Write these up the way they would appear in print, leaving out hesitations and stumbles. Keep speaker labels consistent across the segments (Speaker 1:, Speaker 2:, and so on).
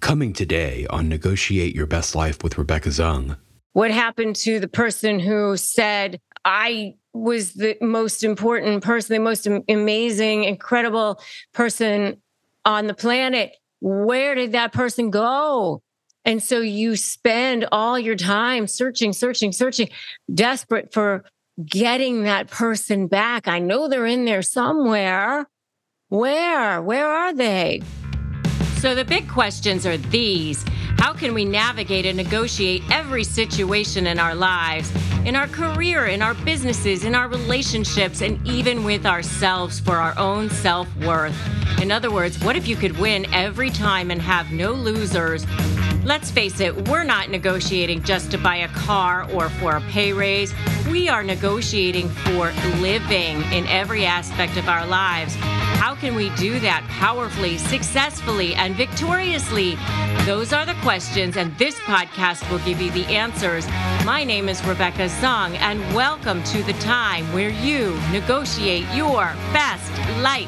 Speaker 1: Coming today on Negotiate Your Best Life with Rebecca Zung.
Speaker 2: What happened to the person who said, I was the most important person, the most amazing, incredible person on the planet? Where did that person go? And so you spend all your time searching, desperate for getting that person back. I know they're in there somewhere. Where are they?
Speaker 3: So the big questions are these. How can we navigate and negotiate every situation in our lives, in our career, in our businesses, in our relationships, and even with ourselves for our own self-worth? In other words, what if you could win every time and have no losers? Let's face it, we're not negotiating just to buy a car or for a pay raise. We are negotiating for living in every aspect of our lives. How can we do that powerfully, successfully, and victoriously? Those are the questions, and this podcast will give you the answers. My name is Rebecca Zung, and welcome to the time where you negotiate your best life.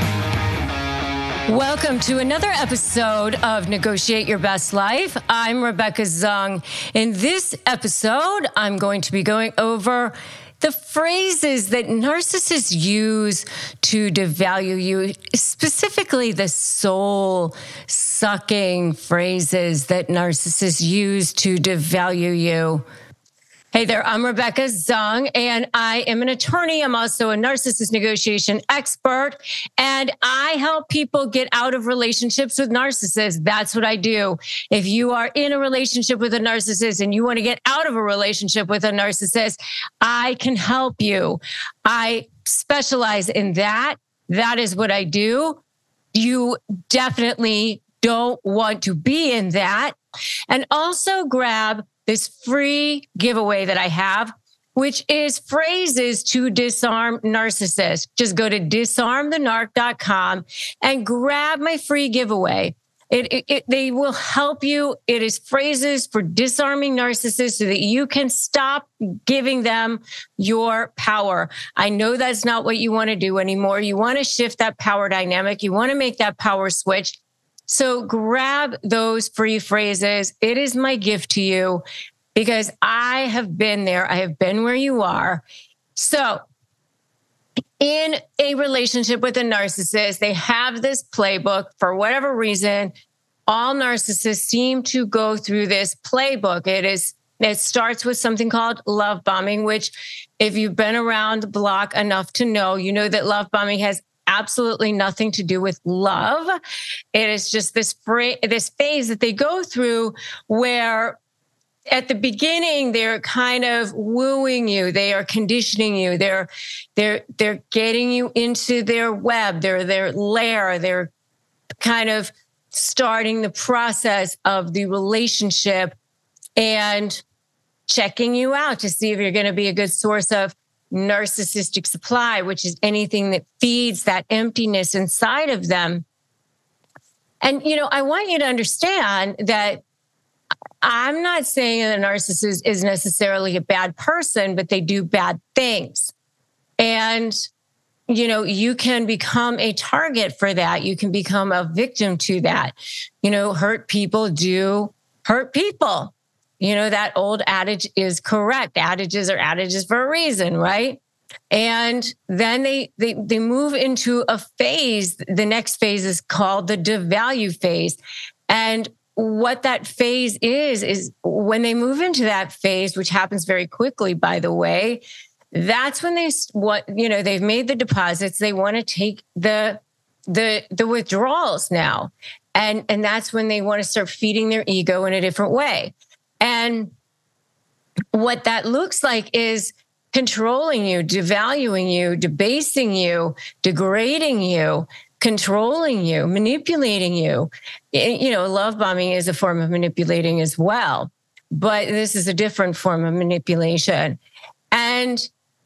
Speaker 2: Welcome to another episode of Negotiate Your Best Life. I'm Rebecca Zung. In this episode, I'm going to be going over the phrases that narcissists use to devalue you, specifically the soul-sucking phrases that narcissists use to devalue you. Hey there, I'm Rebecca Zung, and I am an attorney. I'm also a narcissist negotiation expert, and I help people get out of relationships with narcissists. That's what I do. If you are in a relationship with a narcissist and you want to get out of a relationship with a narcissist, I can help you. I specialize in that. That is what I do. You definitely don't want to be in that. And also grab this free giveaway that I have, which is phrases to disarm narcissists. Just go to disarmthenarc.com and grab my free giveaway. They will help you. It is phrases for disarming narcissists so that you can stop giving them your power. I know that's not what you want to do anymore. You want to shift that power dynamic. You want to make that power switch. So grab those free phrases. It is my gift to you because I have been there. I have been where you are. So in a relationship with a narcissist, they have this playbook for whatever reason. All narcissists seem to go through this playbook. It starts with something called love bombing, which if you've been around the block enough to know, you know that love bombing has absolutely nothing to do with love. It is just this phase that they go through where at the beginning, they're kind of wooing you. They are conditioning you. They're getting you into their web, their lair. They're kind of starting the process of the relationship and checking you out to see if you're going to be a good source of narcissistic supply, which is anything that feeds that emptiness inside of them. And, I want you to understand that I'm not saying that a narcissist is necessarily a bad person, but they do bad things. And, you can become a target for that. You can become a victim to that. Hurt people do hurt people. That old adage is correct. Adages are adages for a reason, right? And then they move into a phase. The next phase is called the devalue phase. And what that phase is when they move into that phase, which happens very quickly, by the way, that's when they've made the deposits. They want to take the withdrawals now. And that's when they want to start feeding their ego in a different way. And what that looks like is controlling you, devaluing you, debasing you, degrading you, controlling you, manipulating you. Love bombing is a form of manipulating as well, but this is a different form of manipulation. And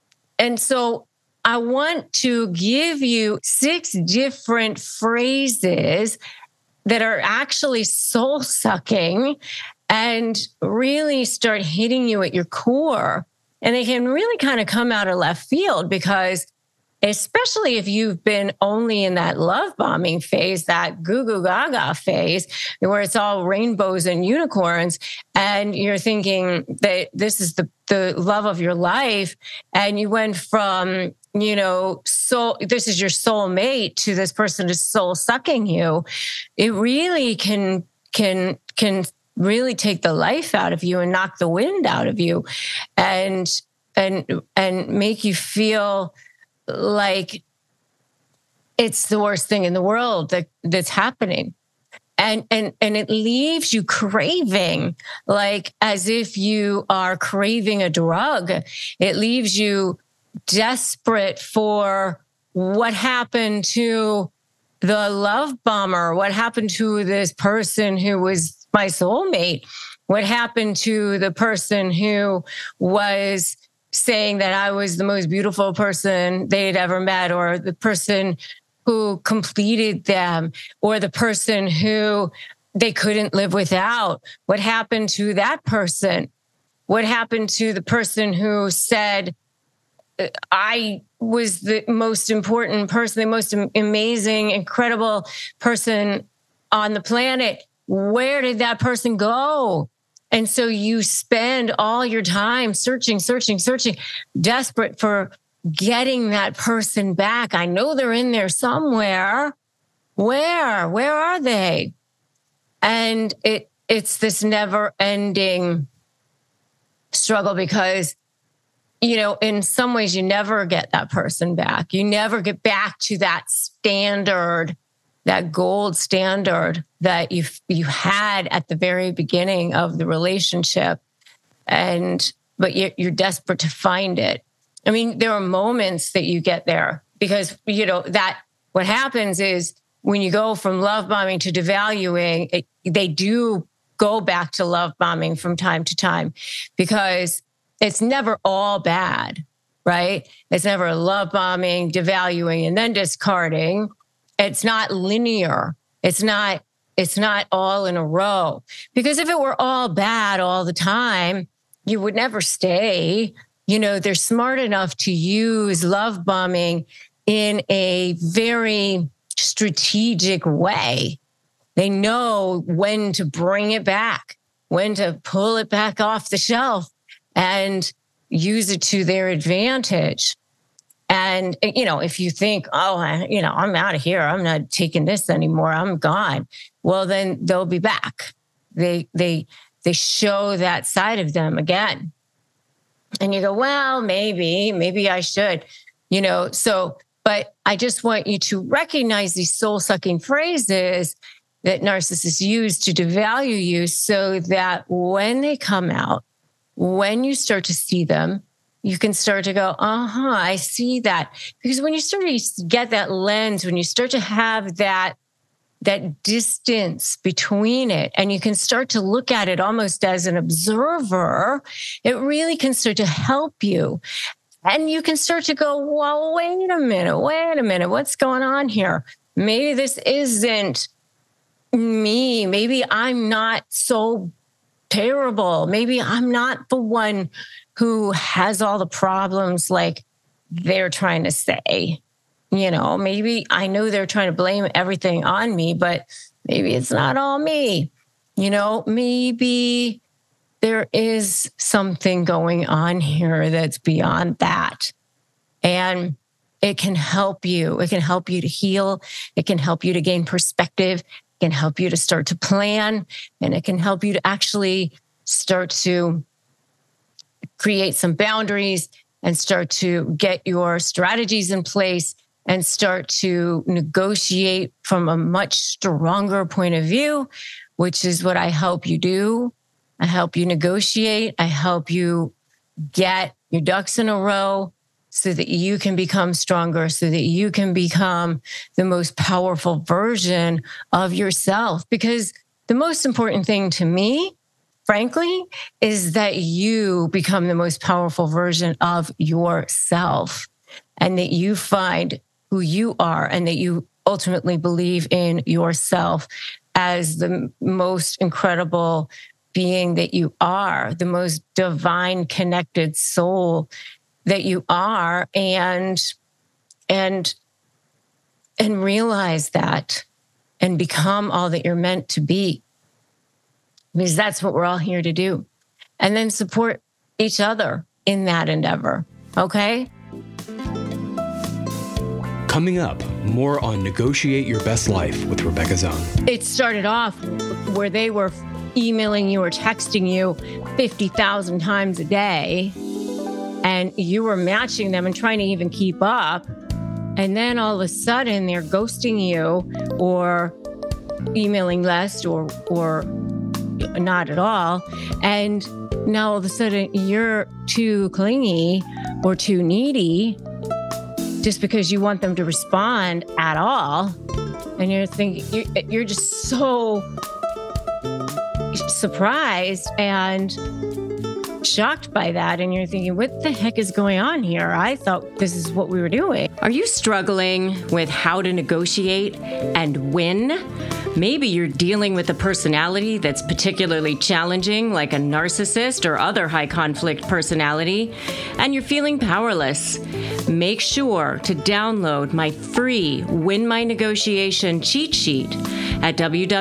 Speaker 2: so I want to give you 6 different phrases that are actually soul-sucking and really start hitting you at your core. And they can really kind of come out of left field because especially if you've been only in that love bombing phase, that goo goo gaga phase, where it's all rainbows and unicorns, and you're thinking that this is the love of your life, and you went from, this is your soulmate to this person is soul sucking you, it really can really take the life out of you and knock the wind out of you, and make you feel like it's the worst thing in the world that's happening. And it leaves you craving, like as if you are craving a drug. It leaves you desperate for what happened to the love bomber, what happened to this person who was my soulmate, what happened to the person who was saying that I was the most beautiful person they'd ever met, or the person who completed them, or the person who they couldn't live without. What happened to that person? What happened to the person who said, I was the most important person, the most amazing, incredible person on the planet? Where did that person go? And so you spend all your time searching, desperate for getting that person back. I know they're in there somewhere. Where are they? And it's this never ending struggle because, in some ways you never get that person back. You never get back to that standard, that gold standard that you had at the very beginning of the relationship. But you're desperate to find it. I mean, there are moments that you get there because, that what happens is when you go from love bombing to devaluing, they do go back to love bombing from time to time because it's never all bad, right? It's never love bombing, devaluing, and then discarding. It's not linear. It's not all in a row. Because if it were all bad all the time, you would never stay. They're smart enough to use love bombing in a very strategic way. They know when to bring it back, when to pull it back off the shelf and use it to their advantage. And, if you think, I'm out of here, I'm not taking this anymore, I'm gone. Well, then they'll be back. They show that side of them again. And you go, well, maybe I should, but I just want you to recognize these soul-sucking phrases that narcissists use to devalue you so that when they come out, when you start to see them, you can start to go, I see that. Because when you start to get that lens, when you start to have that distance between it, and you can start to look at it almost as an observer, it really can start to help you. And you can start to go, well, wait a minute, what's going on here? Maybe this isn't me. Maybe I'm not so terrible. Maybe I'm not the one who has all the problems like they're trying to say. Maybe I know they're trying to blame everything on me, but maybe it's not all me. Maybe there is something going on here that's beyond that. And it can help you. It can help you to heal. It can help you to gain perspective. It can help you to start to plan. And it can help you to actually start to create some boundaries and start to get your strategies in place and start to negotiate from a much stronger point of view, which is what I help you do. I help you negotiate. I help you get your ducks in a row so that you can become stronger, so that you can become the most powerful version of yourself. Because the most important thing to me, frankly, is that you become the most powerful version of yourself and that you find who you are and that you ultimately believe in yourself as the most incredible being that you are, the most divine connected soul that you are. And and realize that and become all that you're meant to be. Because that's what we're all here to do. And then support each other in that endeavor. Okay?
Speaker 1: Coming up, more on Negotiate Your Best Life with Rebecca Zung.
Speaker 2: It started off where they were emailing you or texting you 50,000 times a day, and you were matching them and trying to even keep up. And then all of a sudden they're ghosting you or emailing less or not at all. And now all of a sudden you're too clingy or too needy just because you want them to respond at all. And you're thinking, you're just so surprised and shocked by that. And you're thinking, what the heck is going on here? I thought this is what we were doing.
Speaker 3: Are you struggling with how to negotiate and win? Maybe you're dealing with a personality that's particularly challenging, like a narcissist or other high conflict personality, and you're feeling powerless. Make sure to download my free Win My Negotiation cheat sheet at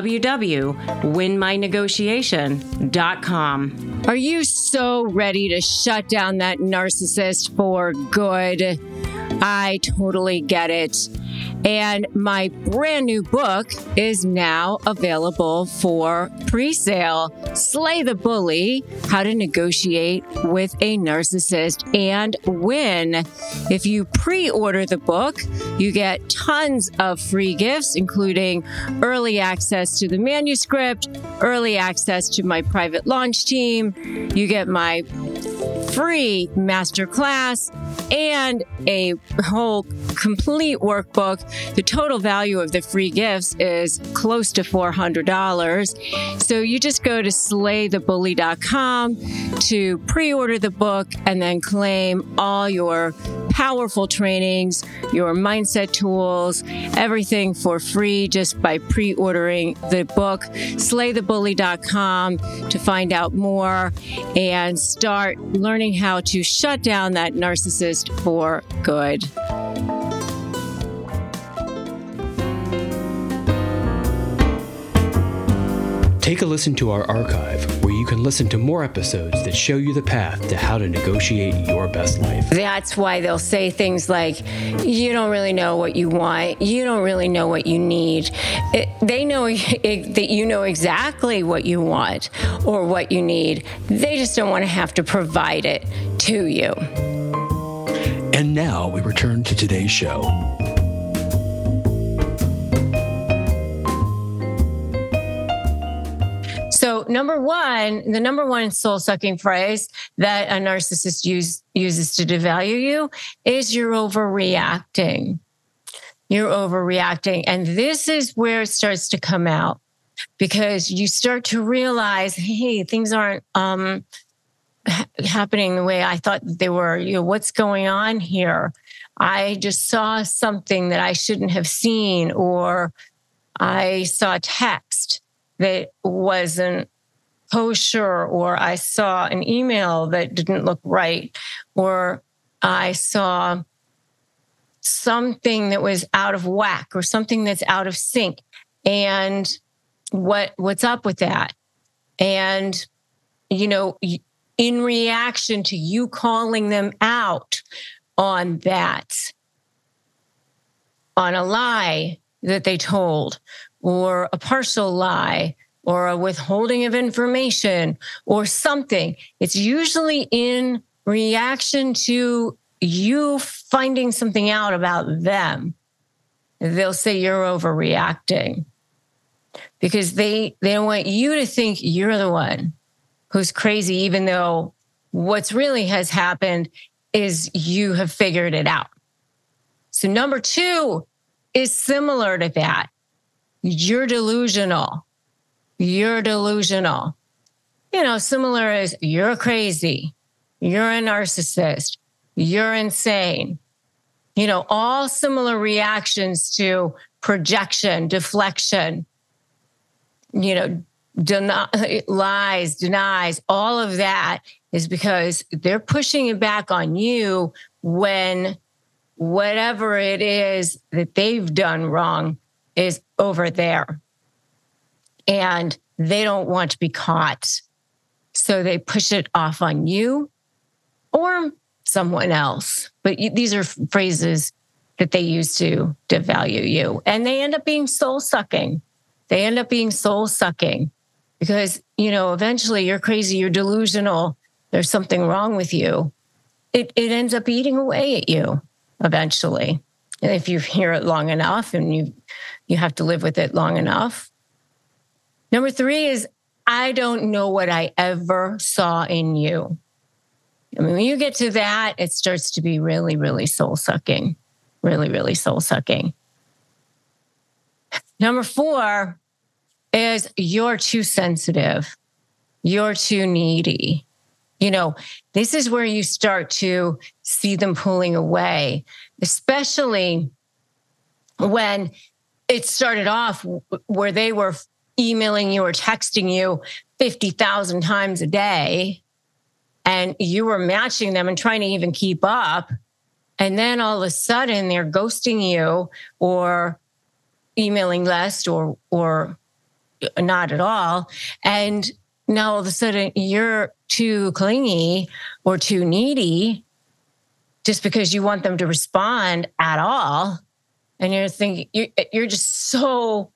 Speaker 3: www.winmynegotiation.com.
Speaker 2: Are you so ready to shut down that narcissist for good? I totally get it. And my brand new book is now available for pre-sale. Slay the Bully, How to Negotiate with a Narcissist and Win. If you pre-order the book, you get tons of free gifts, including early access to the manuscript, early access to my private launch team. You get my free masterclass and a whole complete workbook. The total value of the free gifts is close to $400. So you just go to slaythebully.com to pre-order the book and then claim all your powerful trainings, your mindset tools, everything for free just by pre-ordering the book. Slaythebully.com to find out more and start learning how to shut down that narcissist for good.
Speaker 1: Take a listen to our archive, where you can listen to more episodes that show you the path to how to negotiate your best life.
Speaker 2: That's why they'll say things like, you don't really know what you want. You don't really know what you need. They know that you know exactly what you want or what you need. They just don't want to have to provide it to you.
Speaker 1: And now we return to today's show.
Speaker 2: So the number one soul-sucking phrase that a narcissist uses to devalue you is you're overreacting. You're overreacting. And this is where it starts to come out because you start to realize, hey, things aren't happening the way I thought they were. What's going on here? I just saw something that I shouldn't have seen, or I saw a text that wasn't kosher, or I saw an email that didn't look right, or I saw something that was out of whack or something that's out of sync. And what's up with that? And, in reaction to you calling them out on that, on a lie that they told, or a partial lie, or a withholding of information, or something. It's usually in reaction to you finding something out about them. They'll say you're overreacting because they don't want you to think you're the one who's crazy, even though what's really has happened is you have figured it out. So number two is similar to that. You're delusional. You're delusional. Similar as you're crazy. You're a narcissist. You're insane. All similar reactions to projection, deflection, lies, denies, all of that is because they're pushing it back on you when whatever it is that they've done wrong is over there. And they don't want to be caught. So they push it off on you or someone else. But these are phrases that they use to devalue you. And they end up being soul-sucking. They end up being soul-sucking because, eventually you're crazy, you're delusional, there's something wrong with you. It ends up eating away at you eventually. And if you hear it long enough and you have to live with it long enough. Number 3 is, I don't know what I ever saw in you. I mean, when you get to that, it starts to be really, really soul-sucking. Really, really soul-sucking. Number 4 is, you're too sensitive. You're too needy. This is where you start to see them pulling away, especially when it started off where they were emailing you or texting you 50,000 times a day, and you were matching them and trying to even keep up. And then all of a sudden they're ghosting you or emailing less or not at all. And now all of a sudden you're too clingy or too needy just because you want them to respond at all. And you're thinking, you're just so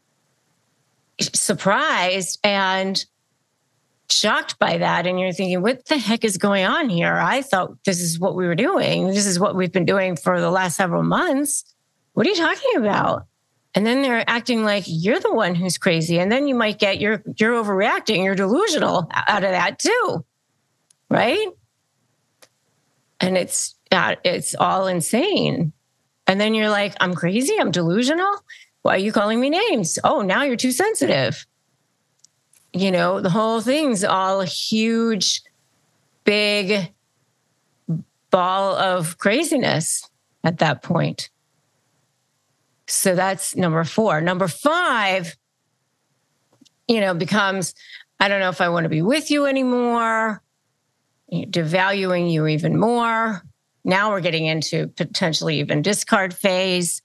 Speaker 2: surprised and shocked by that. And you're thinking, what the heck is going on here? I thought this is what we were doing. This is what we've been doing for the last several months. What are you talking about? And then they're acting like you're the one who's crazy. And then you might get you're overreacting, you're delusional out of that too. Right? And it's all insane. And then you're like, I'm crazy, I'm delusional. Why are you calling me names? Oh, now you're too sensitive. The whole thing's all a huge, big ball of craziness at that point. So that's number 4. Number 5, becomes, I don't know if I want to be with you anymore, devaluing you even more. Now we're getting into potentially even discard phase.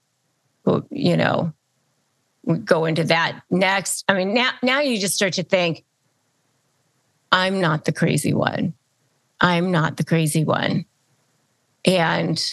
Speaker 2: We go into that next. I mean, now you just start to think, I'm not the crazy one. I'm not the crazy one. And,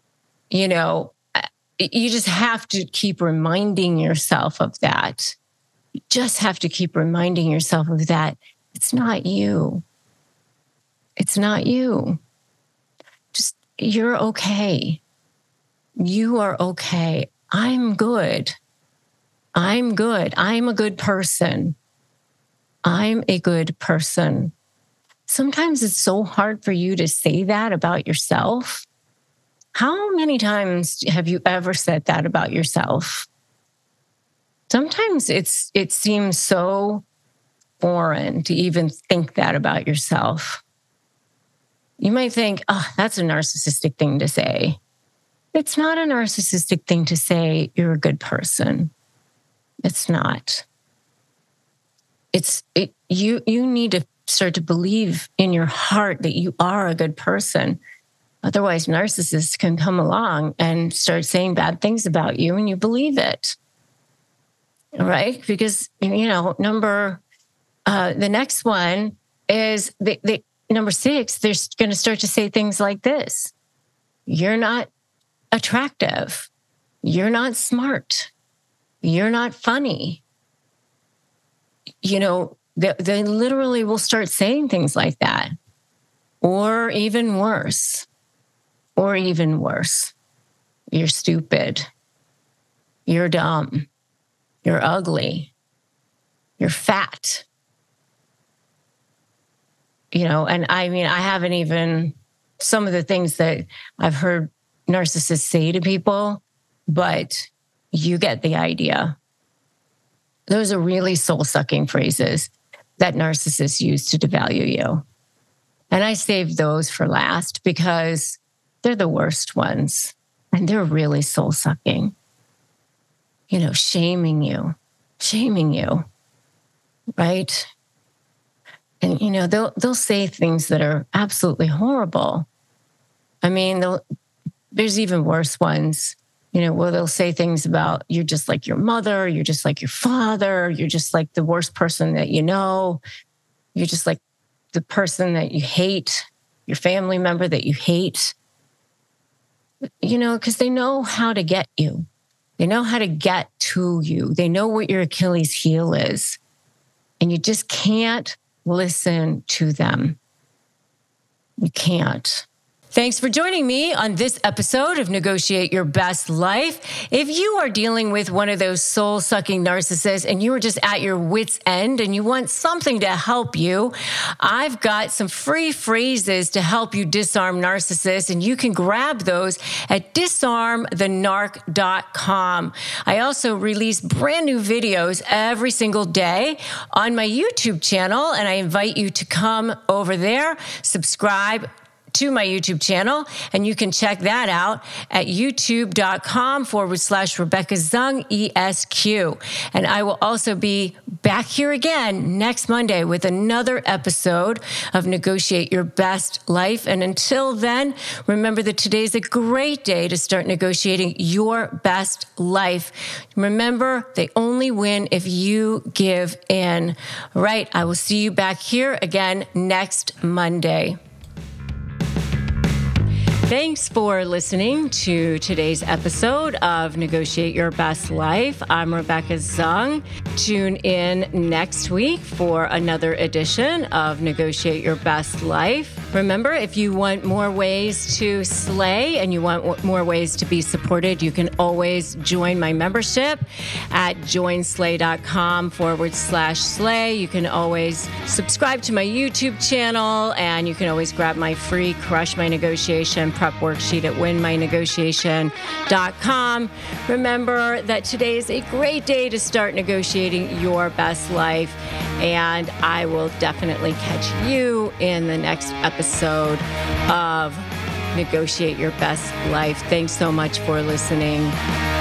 Speaker 2: you just have to keep reminding yourself of that. You just have to keep reminding yourself of that. It's not you. It's not you. Just, you're okay. You are okay. I'm good. I'm good. I'm a good person. I'm a good person. Sometimes it's so hard for you to say that about yourself. How many times have you ever said that about yourself? Sometimes it seems so foreign to even think that about yourself. You might think, oh, that's a narcissistic thing to say. It's not a narcissistic thing to say you're a good person. It's not. You need to start to believe in your heart that you are a good person. Otherwise, narcissists can come along and start saying bad things about you and you believe it. Right? Because, the next one is the number 6, they're going to start to say things like this. You're not attractive. You're not smart. You're not funny. They literally will start saying things like that. Or even worse. You're stupid. You're dumb. You're ugly. You're fat. And I mean, I haven't even, some of the things that I've heard narcissists say to people, but you get the idea. Those are really soul-sucking phrases that narcissists use to devalue you. And I saved those for last because they're the worst ones. And they're really soul-sucking. Shaming you, right? And, they'll say things that are absolutely horrible. I mean, there's even worse ones, where they'll say things about you're just like your mother, you're just like your father, you're just like the worst person that you know, you're just like the person that you hate, your family member that you hate, because they know how to get you. They know how to get to you. They know what your Achilles heel is. And you just can't listen to them. You can't. Thanks for joining me on this episode of Negotiate Your Best Life. If you are dealing with one of those soul-sucking narcissists and you are just at your wit's end and you want something to help you, I've got some free phrases to help you disarm narcissists, and you can grab those at disarmthenarc.com. I also release brand new videos every single day on my YouTube channel, and I invite you to come over there, subscribe to my YouTube channel, and you can check that out at youtube.com/Rebecca Zung ESQ. And I will also be back here again next Monday with another episode of Negotiate Your Best Life. And until then, remember that today's a great day to start negotiating your best life. Remember, they only win if you give in. All right, I will see you back here again next Monday. Thanks for listening to today's episode of Negotiate Your Best Life. I'm Rebecca Zung. Tune in next week for another edition of Negotiate Your Best Life. Remember, if you want more ways to slay and you want more ways to be supported, you can always join my membership at joinslay.com/slay. You can always subscribe to my YouTube channel, and you can always grab my free Crush My Negotiation prep worksheet at winmynegotiation.com. Remember that today is a great day to start negotiating your best life, and I will definitely catch you in the next episode of Negotiate Your Best Life. Thanks so much for listening.